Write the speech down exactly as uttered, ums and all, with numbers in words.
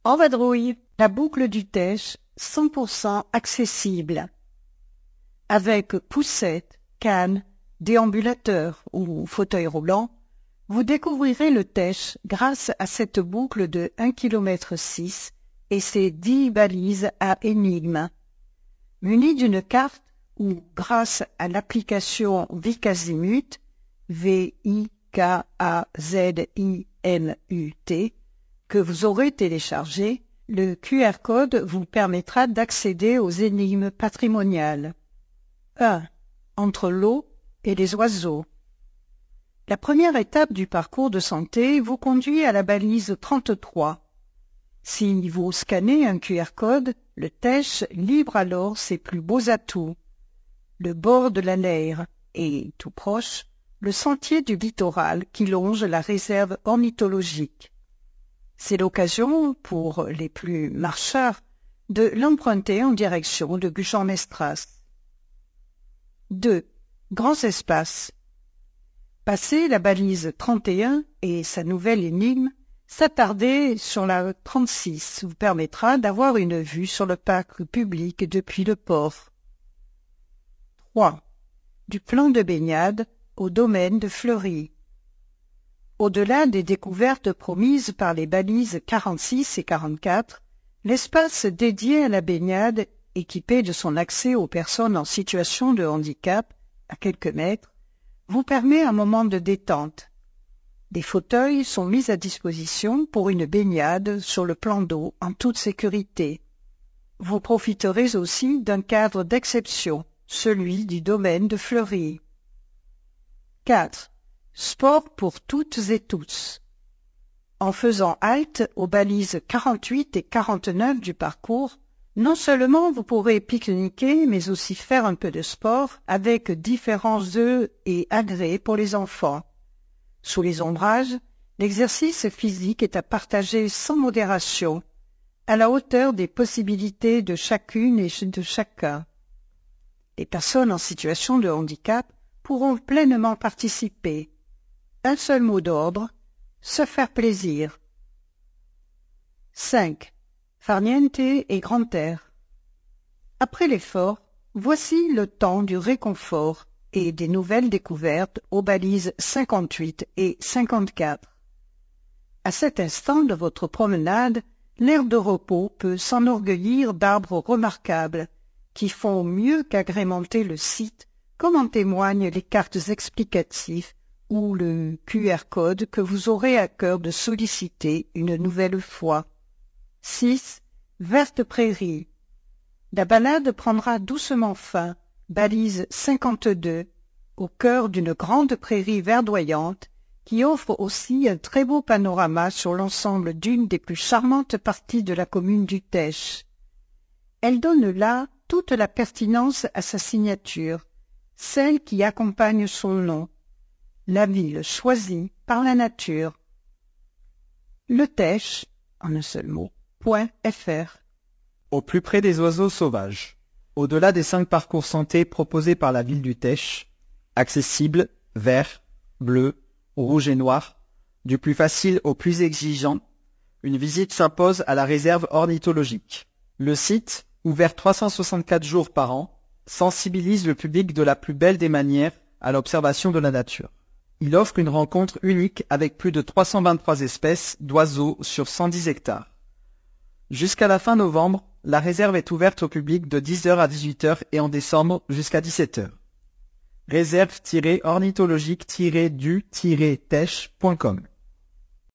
En vadrouille, la boucle du Teche, cent pour cent accessible. Avec poussette, canne, déambulateur ou fauteuil roulant, vous découvrirez le Teche grâce à cette boucle de un virgule six kilomètres et ses dix balises à énigmes. Muni d'une carte ou grâce à l'application Vicazimut, V I K A Z I M U T, que vous aurez téléchargé, le Q R code vous permettra d'accéder aux énigmes patrimoniales. un. Entre l'eau et les oiseaux. La première étape du parcours de santé vous conduit à la balise trente-trois. Si vous scannez un Q R code, le Teche livre alors ses plus beaux atouts. Le bord de la Leyre et, tout proche, le sentier du littoral qui longe la réserve ornithologique. C'est l'occasion, pour les plus marcheurs, de l'emprunter en direction de Gujan-Mestras. deux. Grands espaces. Passer la balise trente et un et sa nouvelle énigme, s'attarder sur la trente-six vous permettra d'avoir une vue sur le parc public depuis le port. trois. Du plan de baignade au domaine de Fleury. Au-delà des découvertes promises par les balises quarante-six et quarante-quatre, l'espace dédié à la baignade, équipé de son accès aux personnes en situation de handicap, à quelques mètres, vous permet un moment de détente. Des fauteuils sont mis à disposition pour une baignade sur le plan d'eau en toute sécurité. Vous profiterez aussi d'un cadre d'exception, celui du domaine de Fleury. quatre. Sport pour toutes et tous. En faisant halte aux balises quarante-huit et quarante-neuf du parcours, non seulement vous pourrez pique-niquer, mais aussi faire un peu de sport avec différents jeux et agrès pour les enfants. Sous les ombrages, l'exercice physique est à partager sans modération, à la hauteur des possibilités de chacune et de chacun. Les personnes en situation de handicap pourront pleinement participer. Un seul mot d'ordre, se faire plaisir. cinq. Farniente et grand air. Après l'effort, voici le temps du réconfort et des nouvelles découvertes aux balises cinquante-huit et cinquante-quatre. À cet instant de votre promenade, l'aire de repos peut s'enorgueillir d'arbres remarquables qui font mieux qu'agrémenter le site, comme en témoignent les cartes explicatives ou le Q R code que vous aurez à cœur de solliciter une nouvelle fois. six. Verte prairie. La balade prendra doucement fin, balise cinquante-deux, au cœur d'une grande prairie verdoyante qui offre aussi un très beau panorama sur l'ensemble d'une des plus charmantes parties de la commune du Teche. Elle donne là toute la pertinence à sa signature, celle qui accompagne son nom, la ville choisie par la nature. Le Teche, en un seul mot, point F R. Au plus près des oiseaux sauvages. Au-delà des cinq parcours santé proposés par la ville du Teche, accessibles, vert, bleu, rouge et noir, du plus facile au plus exigeant, une visite s'impose à la réserve ornithologique. Le site, ouvert trois cent soixante-quatre jours par an, sensibilise le public de la plus belle des manières à l'observation de la nature. Il offre une rencontre unique avec plus de trois cent vingt-trois espèces d'oiseaux sur cent dix hectares. Jusqu'à la fin novembre, la réserve est ouverte au public de dix heures à dix-huit heures et en décembre jusqu'à dix-sept heures. réserve tiret ornithologique tiret du tiret teche point com